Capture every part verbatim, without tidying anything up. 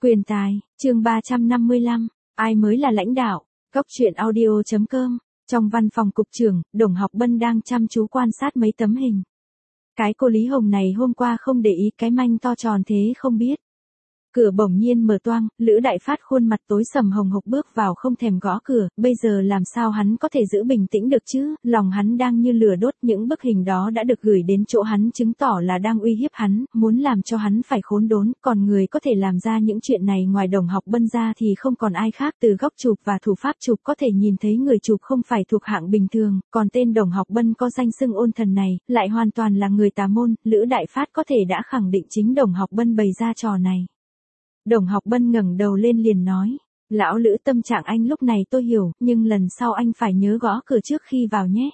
Quyền tài, chương ba trăm năm mươi lăm, ai mới là lãnh đạo, Góc truyện audio chấm com, trong văn phòng cục trưởng, Đồng Học Bân đang chăm chú quan sát mấy tấm hình. Cái cô Lý Hồng này hôm qua không để ý cái manh to tròn thế không biết. Cửa bỗng nhiên mở toang, Lữ Đại Phát khuôn mặt tối sầm hồng hộc bước vào không thèm gõ cửa, bây giờ làm sao hắn có thể giữ bình tĩnh được chứ, lòng hắn đang như lửa đốt, những bức hình đó đã được gửi đến chỗ hắn chứng tỏ là đang uy hiếp hắn, muốn làm cho hắn phải khốn đốn, còn người có thể làm ra những chuyện này ngoài Đồng Học Bân ra thì không còn ai khác. Từ góc chụp và thủ pháp chụp có thể nhìn thấy người chụp không phải thuộc hạng bình thường, còn tên Đồng Học Bân có danh xưng ôn thần này, lại hoàn toàn là người tà môn. Lữ Đại Phát có thể đã khẳng định chính Đồng Học Bân bày ra trò này. Đồng Học Bân ngẩng đầu lên liền nói, lão Lữ, tâm trạng anh lúc này tôi hiểu, nhưng lần sau anh phải nhớ gõ cửa trước khi vào nhé.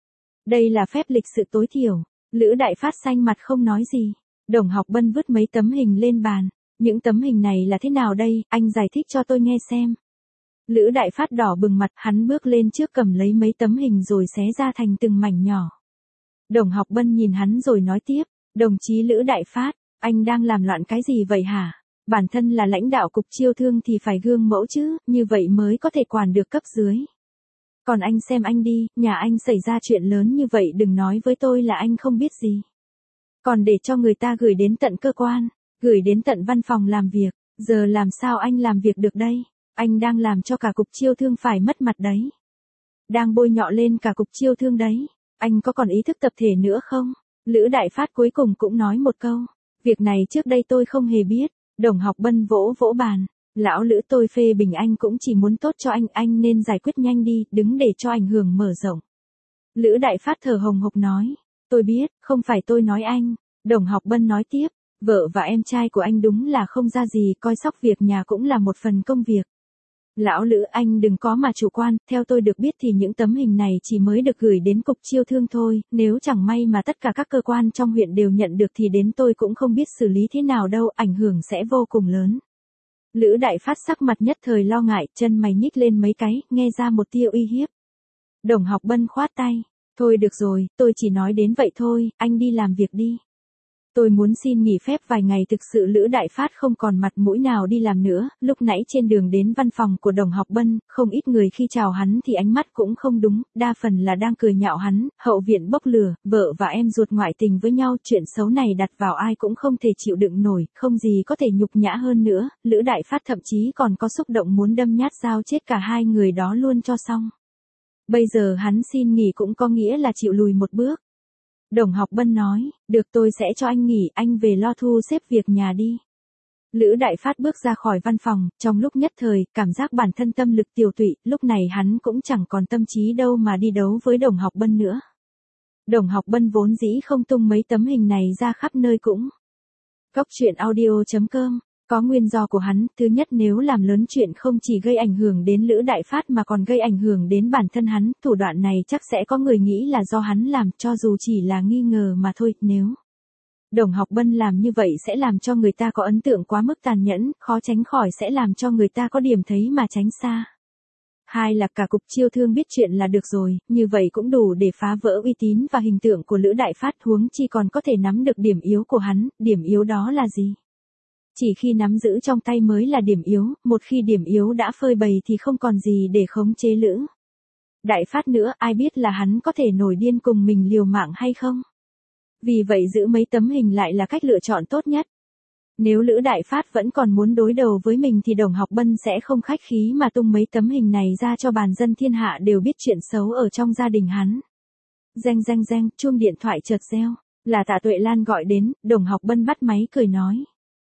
Đây là phép lịch sự tối thiểu. Lữ Đại Phát xanh mặt không nói gì. Đồng Học Bân vứt mấy tấm hình lên bàn. Những tấm hình này là thế nào đây, anh giải thích cho tôi nghe xem. Lữ Đại Phát đỏ bừng mặt, hắn bước lên trước cầm lấy mấy tấm hình rồi xé ra thành từng mảnh nhỏ. Đồng Học Bân nhìn hắn rồi nói tiếp, đồng chí Lữ Đại Phát, anh đang làm loạn cái gì vậy hả? Bản thân là lãnh đạo cục chiêu thương thì phải gương mẫu chứ, như vậy mới có thể quản được cấp dưới. Còn anh xem anh đi, nhà anh xảy ra chuyện lớn như vậy đừng nói với tôi là anh không biết gì. Còn để cho người ta gửi đến tận cơ quan, gửi đến tận văn phòng làm việc, giờ làm sao anh làm việc được đây? Anh đang làm cho cả cục chiêu thương phải mất mặt đấy. Đang bôi nhọ lên cả cục chiêu thương đấy. Anh có còn ý thức tập thể nữa không? Lữ Đại Phát cuối cùng cũng nói một câu, việc này trước đây tôi không hề biết. Đồng Học Bân vỗ vỗ bàn, lão Lữ, tôi phê bình anh cũng chỉ muốn tốt cho anh, anh nên giải quyết nhanh đi, đừng để cho ảnh hưởng mở rộng. Lữ Đại Phát thở hồng hộc nói, tôi biết, không phải tôi nói anh. Đồng Học Bân nói tiếp, vợ và em trai của anh đúng là không ra gì, coi sóc việc nhà cũng là một phần công việc. Lão Lữ, anh đừng có mà chủ quan, theo tôi được biết thì những tấm hình này chỉ mới được gửi đến cục chiêu thương thôi, nếu chẳng may mà tất cả các cơ quan trong huyện đều nhận được thì đến tôi cũng không biết xử lý thế nào đâu, ảnh hưởng sẽ vô cùng lớn. Lữ Đại Phát sắc mặt nhất thời lo ngại, chân mày nhích lên mấy cái, nghe ra một tia uy hiếp. Đồng Học Bân khoát tay, thôi được rồi, tôi chỉ nói đến vậy thôi, anh đi làm việc đi. Tôi muốn xin nghỉ phép vài ngày. Thực sự Lữ Đại Phát không còn mặt mũi nào đi làm nữa, lúc nãy trên đường đến văn phòng của Đồng Học Bân, không ít người khi chào hắn thì ánh mắt cũng không đúng, đa phần là đang cười nhạo hắn, hậu viện bốc lửa, vợ và em ruột ngoại tình với nhau, chuyện xấu này đặt vào ai cũng không thể chịu đựng nổi, không gì có thể nhục nhã hơn nữa, Lữ Đại Phát thậm chí còn có xúc động muốn đâm nhát dao chết cả hai người đó luôn cho xong. Bây giờ hắn xin nghỉ cũng có nghĩa là chịu lùi một bước. Đồng Học Bân nói, được, tôi sẽ cho anh nghỉ, anh về lo thu xếp việc nhà đi. Lữ Đại Phát bước ra khỏi văn phòng, trong lúc nhất thời, cảm giác bản thân tâm lực tiều tụy, lúc này hắn cũng chẳng còn tâm trí đâu mà đi đấu với Đồng Học Bân nữa. Đồng Học Bân vốn dĩ không tung mấy tấm hình này ra khắp nơi cũng. Góc truyện audio chấm com, có nguyên do của hắn, thứ nhất nếu làm lớn chuyện không chỉ gây ảnh hưởng đến Lữ Đại Phát mà còn gây ảnh hưởng đến bản thân hắn, thủ đoạn này chắc sẽ có người nghĩ là do hắn làm, cho dù chỉ là nghi ngờ mà thôi, nếu Đồng Học Bân làm như vậy sẽ làm cho người ta có ấn tượng quá mức tàn nhẫn, khó tránh khỏi sẽ làm cho người ta có điểm thấy mà tránh xa. Hai là cả cục chiêu thương biết chuyện là được rồi, như vậy cũng đủ để phá vỡ uy tín và hình tượng của Lữ Đại Phát, huống chi còn có thể nắm được điểm yếu của hắn, điểm yếu đó là gì? Chỉ khi nắm giữ trong tay mới là điểm yếu, một khi điểm yếu đã phơi bày thì không còn gì để khống chế Lữ Đại Phát nữa, ai biết là hắn có thể nổi điên cùng mình liều mạng hay không? Vì vậy giữ mấy tấm hình lại là cách lựa chọn tốt nhất. Nếu Lữ Đại Phát vẫn còn muốn đối đầu với mình thì Đồng Học Bân sẽ không khách khí mà tung mấy tấm hình này ra cho bàn dân thiên hạ đều biết chuyện xấu ở trong gia đình hắn. Reng reng reng, chuông điện thoại chợt reo, là Tạ Tuệ Lan gọi đến. Đồng Học Bân bắt máy cười nói.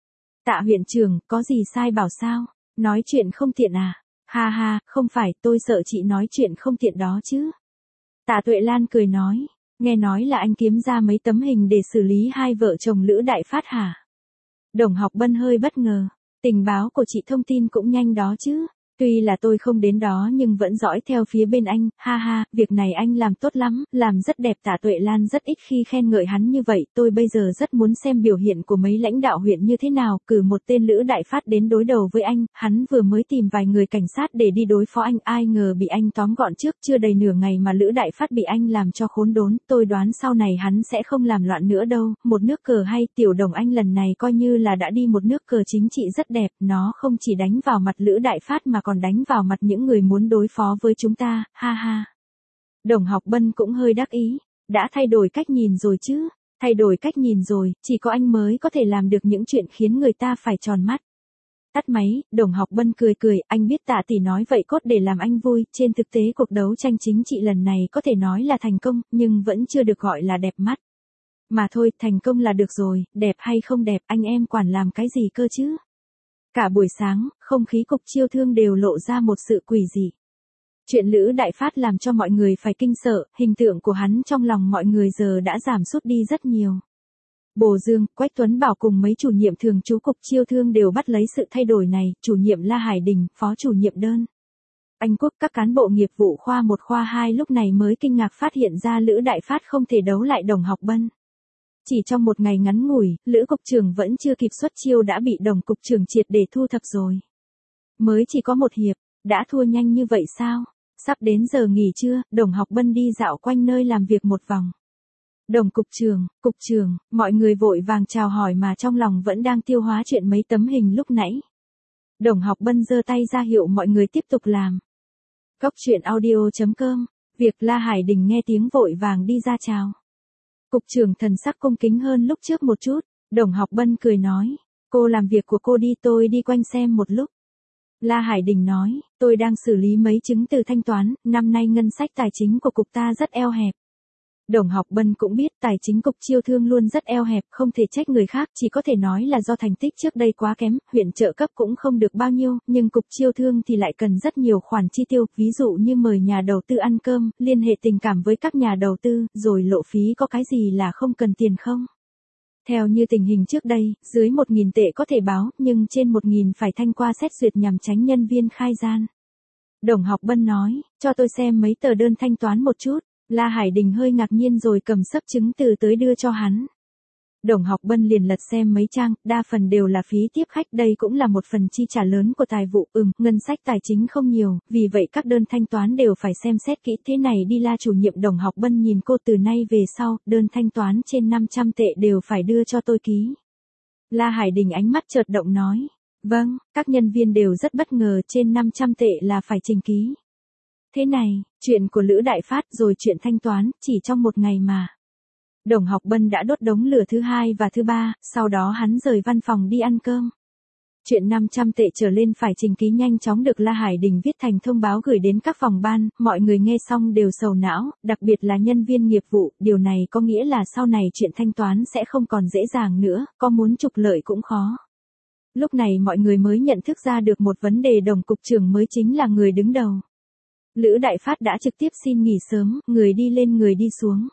Tạ huyện trưởng, có gì sai bảo sao? Nói chuyện không tiện à? Ha ha, không phải, tôi sợ chị nói chuyện không tiện đó chứ. Tạ Tuệ Lan cười nói, nghe nói là anh kiếm ra mấy tấm hình để xử lý hai vợ chồng Lữ Đại Phát hả? Đồng Học Bân hơi bất ngờ, tình báo của chị thông tin cũng nhanh đó chứ. Tuy là tôi không đến đó nhưng vẫn dõi theo phía bên anh, ha ha, việc này anh làm tốt lắm, làm rất đẹp. Tạ Tuệ Lan rất ít khi khen ngợi hắn như vậy, tôi bây giờ rất muốn xem biểu hiện của mấy lãnh đạo huyện như thế nào, cử một tên Lữ Đại Phát đến đối đầu với anh, hắn vừa mới tìm vài người cảnh sát để đi đối phó anh, ai ngờ bị anh tóm gọn trước, chưa đầy nửa ngày mà Lữ Đại Phát bị anh làm cho khốn đốn, tôi đoán sau này hắn sẽ không làm loạn nữa đâu, một nước cờ hay, Tiểu Đồng anh lần này coi như là đã đi một nước cờ chính trị rất đẹp, nó không chỉ đánh vào mặt Lữ Đại Phát mà còn đánh vào mặt những người muốn đối phó với chúng ta, ha ha. Đồng Học Bân cũng hơi đắc ý, đã thay đổi cách nhìn rồi chứ, thay đổi cách nhìn rồi, chỉ có anh mới có thể làm được những chuyện khiến người ta phải tròn mắt. Tắt máy, Đồng Học Bân cười cười, anh biết Tạ tỷ nói vậy cốt để làm anh vui, trên thực tế cuộc đấu tranh chính trị lần này có thể nói là thành công, nhưng vẫn chưa được gọi là đẹp mắt. Mà thôi, thành công là được rồi, đẹp hay không đẹp, anh em quản làm cái gì cơ chứ. Cả buổi sáng, không khí cục chiêu thương đều lộ ra một sự quỷ dị. Chuyện Lữ Đại Phát làm cho mọi người phải kinh sợ, hình tượng của hắn trong lòng mọi người giờ đã giảm sút đi rất nhiều. Bồ Dương, Quách Tuấn Bảo cùng mấy chủ nhiệm thường trú cục chiêu thương đều bắt lấy sự thay đổi này, chủ nhiệm La Hải Đình, phó chủ nhiệm Đơn Anh Quốc, các cán bộ nghiệp vụ khoa một khoa hai lúc này mới kinh ngạc phát hiện ra Lữ Đại Phát không thể đấu lại Đồng Học Bân. Chỉ trong một ngày ngắn ngủi, Lữ cục trưởng vẫn chưa kịp xuất chiêu đã bị Đồng cục trưởng triệt để thu thập rồi. Mới chỉ có một hiệp, đã thua nhanh như vậy sao? Sắp đến giờ nghỉ trưa, Đồng Học Bân đi dạo quanh nơi làm việc một vòng. Đồng cục trưởng, cục trưởng, mọi người vội vàng chào hỏi mà trong lòng vẫn đang tiêu hóa chuyện mấy tấm hình lúc nãy. Đồng Học Bân giơ tay ra hiệu mọi người tiếp tục làm. Cốc truyện audio chấm com, việc La Hải Đình nghe tiếng vội vàng đi ra chào. Cục trưởng thần sắc cung kính hơn lúc trước một chút, Đồng Học Bân cười nói, cô làm việc của cô đi, tôi đi quanh xem một lúc. La Hải Đình nói, tôi đang xử lý mấy chứng từ thanh toán, năm nay ngân sách tài chính của cục ta rất eo hẹp. Đồng Học Bân cũng biết tài chính cục chiêu thương luôn rất eo hẹp, không thể trách người khác, chỉ có thể nói là do thành tích trước đây quá kém, huyện trợ cấp cũng không được bao nhiêu, nhưng cục chiêu thương thì lại cần rất nhiều khoản chi tiêu, ví dụ như mời nhà đầu tư ăn cơm, liên hệ tình cảm với các nhà đầu tư, rồi lộ phí có cái gì là không cần tiền không? Theo như tình hình trước đây, dưới một nghìn tệ có thể báo, nhưng trên một nghìn phải thanh qua xét duyệt nhằm tránh nhân viên khai gian. Đồng Học Bân nói, cho tôi xem mấy tờ đơn thanh toán một chút. La Hải Đình hơi ngạc nhiên rồi cầm sấp chứng từ tới đưa cho hắn. Đồng Học Bân liền lật xem mấy trang, đa phần đều là phí tiếp khách, đây cũng là một phần chi trả lớn của tài vụ, ừm, ngân sách tài chính không nhiều, vì vậy các đơn thanh toán đều phải xem xét kỹ, thế này đi. La chủ nhiệm Đồng Học Bân nhìn cô, từ nay về sau, đơn thanh toán trên năm trăm tệ đều phải đưa cho tôi ký. La Hải Đình ánh mắt chợt động nói, vâng, các nhân viên đều rất bất ngờ, trên năm trăm tệ là phải trình ký. Thế này, chuyện của Lữ Đại Phát rồi chuyện thanh toán, chỉ trong một ngày mà. Đồng Học Bân đã đốt đống lửa thứ hai và thứ ba, sau đó hắn rời văn phòng đi ăn cơm. Chuyện năm trăm tệ trở lên phải trình ký nhanh chóng được La Hải Đình viết thành thông báo gửi đến các phòng ban, mọi người nghe xong đều sầu não, đặc biệt là nhân viên nghiệp vụ, điều này có nghĩa là sau này chuyện thanh toán sẽ không còn dễ dàng nữa, có muốn trục lợi cũng khó. Lúc này mọi người mới nhận thức ra được một vấn đề, Đồng cục trưởng mới chính là người đứng đầu. Lữ Đại Phát đã trực tiếp xin nghỉ sớm, người đi lên người đi xuống.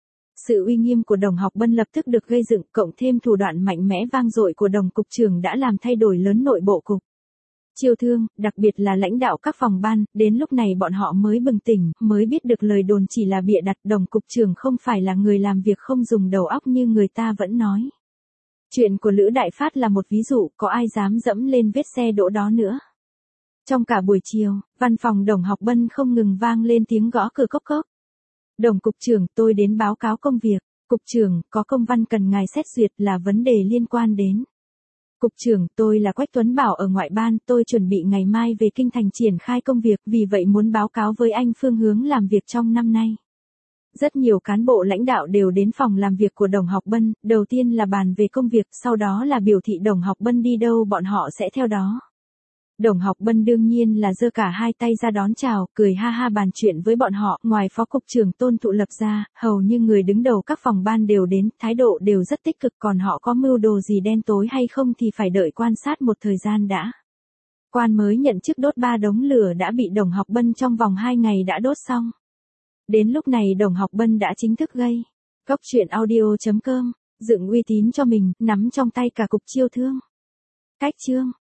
Sự uy nghiêm của Đồng Học Bân lập tức được gây dựng, cộng thêm thủ đoạn mạnh mẽ vang dội của Đồng cục trưởng đã làm thay đổi lớn nội bộ cục chiêu thương, đặc biệt là lãnh đạo các phòng ban, đến lúc này bọn họ mới bừng tỉnh, mới biết được lời đồn chỉ là bịa đặt, Đồng cục trưởng không phải là người làm việc không dùng đầu óc như người ta vẫn nói. Chuyện của Lữ Đại Phát là một ví dụ, có ai dám dẫm lên vết xe đỗ đó nữa. Trong cả buổi chiều, văn phòng Đồng Học Bân không ngừng vang lên tiếng gõ cửa cốc cốc. Đồng cục trưởng, tôi đến báo cáo công việc. Cục trưởng, có công văn cần ngài xét duyệt, là vấn đề liên quan đến. Cục trưởng, tôi là Quách Tuấn Bảo ở ngoại ban, tôi chuẩn bị ngày mai về kinh thành triển khai công việc, vì vậy muốn báo cáo với anh phương hướng làm việc trong năm nay. Rất nhiều cán bộ lãnh đạo đều đến phòng làm việc của Đồng Học Bân, đầu tiên là bàn về công việc, sau đó là biểu thị Đồng Học Bân đi đâu bọn họ sẽ theo đó. Đồng Học Bân đương nhiên là giơ cả hai tay ra đón chào, cười ha ha bàn chuyện với bọn họ, ngoài phó cục trưởng Tôn Thụ Lập ra, hầu như người đứng đầu các phòng ban đều đến, thái độ đều rất tích cực, còn họ có mưu đồ gì đen tối hay không thì phải đợi quan sát một thời gian đã. Quan mới nhận chức đốt ba đống lửa đã bị Đồng Học Bân trong vòng hai ngày đã đốt xong. Đến lúc này Đồng Học Bân đã chính thức gây. Cốc truyện audio chấm com, dựng uy tín cho mình, nắm trong tay cả cục chiêu thương. Cách chương